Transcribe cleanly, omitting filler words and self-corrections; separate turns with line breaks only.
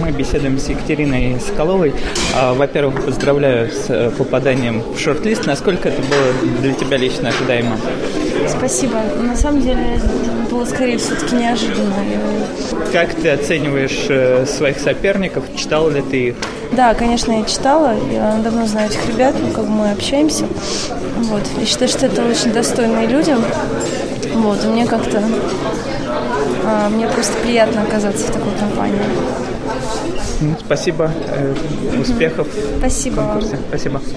Мы беседуем с Екатериной Соколовой. Во-первых, поздравляю с попаданием в шорт-лист. Насколько это было для тебя лично ожидаемо?
Спасибо. На самом деле, было скорее все-таки неожиданно.
Как ты оцениваешь своих соперников? Читала ли ты их?
Да, конечно, я читала. Я давно знаю этих ребят, мы общаемся. Вот. Я считаю, что это очень достойные люди. Вот. И мне как-то... Мне просто приятно оказаться в такой компании.
Спасибо. Успехов.
Спасибо вам.
Спасибо.